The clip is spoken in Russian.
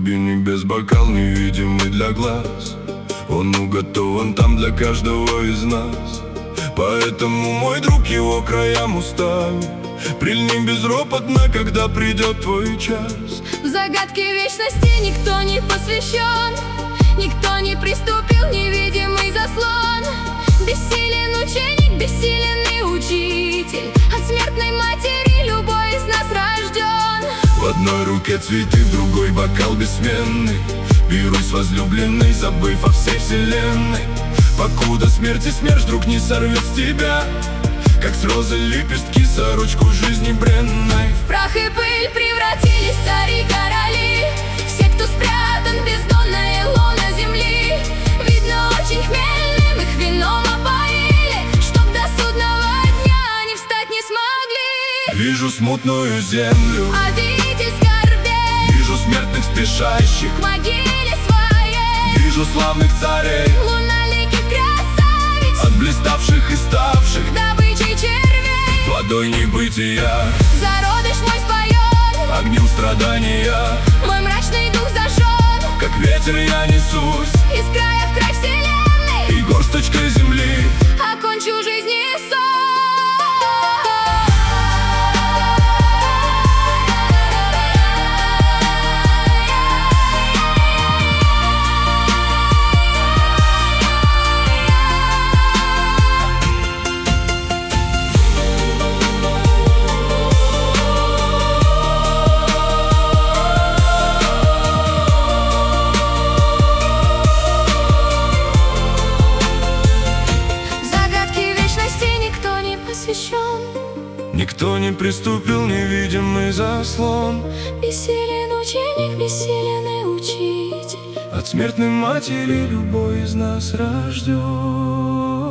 глубине без бокал, невидимый для глаз. Он уготован там для каждого из нас. Поэтому, мой друг, его краям устами прильни безропотно, когда придет твой час. В загадки вечности никто не посвящен, никто не приступил невидимый заслон. Бессилен ученик, бессилен и учитель, от смертной матери любой из нас рожден. В одной руке цветы, в другой бокал бессменный. Пируй с возлюбленной, забыв о всей вселенной, покуда смерть и смерть вдруг не сорвет с тебя, как с розы лепестки сорочку жизни бренной. В прах и пыль превратились цари-короли, все, кто спрятан в бездонное лоно земли. Видно, очень хмельным их вином опоили, чтоб до судного дня они встать не смогли. Вижу смутную землю, обитель скорбей, вижу смертных спешащих к могиле своей, вижу славных царей, луналиких красавиц, от блиставших и ставших добычей червей. водой небытия Зародыш мой споет, огнем страдания, мой мрачный дух зажжен, как ветер я несусь из края в край вселенной, и горсточкой земли окончу жизни сон. Никто не приступил невидимый заслон. Бессилен ученик, бессилен и учитель, От смертной матери любой из нас рожден.